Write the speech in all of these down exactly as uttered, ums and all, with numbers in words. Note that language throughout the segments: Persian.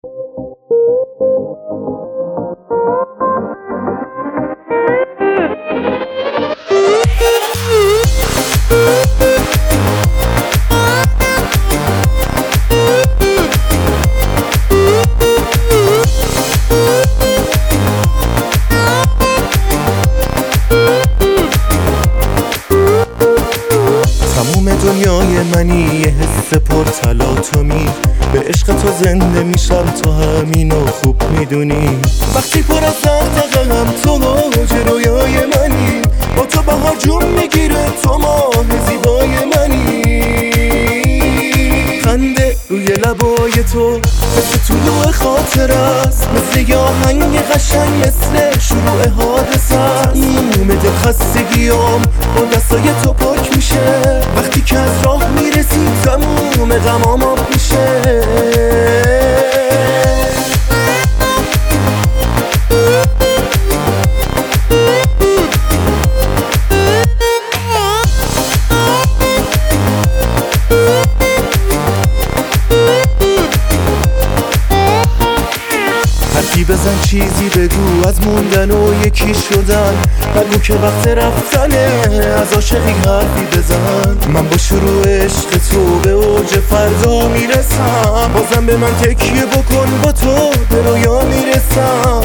تموم دنیای منی یه حس پرتلاطمی، به عشق تو زنده میشم، تو همینو خوب میدونی. وقتی پر از دغدغه‌ام تو موج رویای منی، با تو بهار جون میگیره، تو ماه زیبای منی. خنده روی لبای تو مثل طلوع خاطر است، مثل یه آهنگ قشنگ، مثل شروع حادثه است. موم دل خستگیام با دستای تو پاک میشه، وقتی که از راه میرسی تموم غمام آب میشه. حرفی بزن، چیزی بگو از موندن و یکی شدن، بگو که وقت رفتنه، از عاشقی حرفی بزن. من با شروع عشق تو به اوج فردا میرسم، بازم به من تکیه بکن، با تو به رویا میرسم.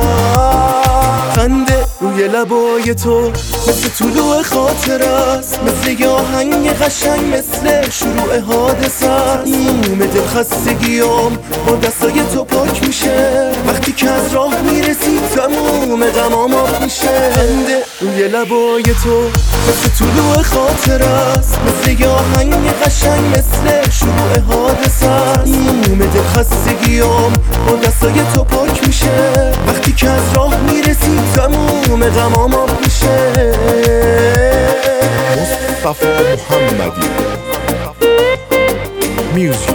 خنده روی لبای تو مثل طلوع خاطر است، مثل یه آهنگ قشنگ، مثل شروع حادثه است. موم دل خستگیام با دستای تو پاک میشه، وقتی که از راه میرسی تموم غمام آب میشه. خنده روی لبای تو مثل طلوع خاطر است، مثل یه آهنگ قشنگ، مثل شروع حادثه است. موم دل خستگیام با دستای تو پاک میشه، وقتی که از راه میرسی تموم غمام آب میشه. مصطفی محمدی میوزیک